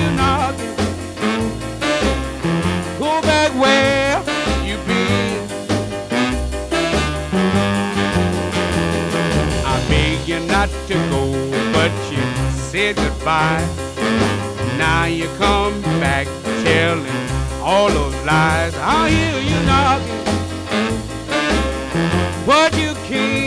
you knocking. Go back where you been. I beg you not to go, but you said goodbye. Now you come back telling all those lies. I hear you knocking, but you can't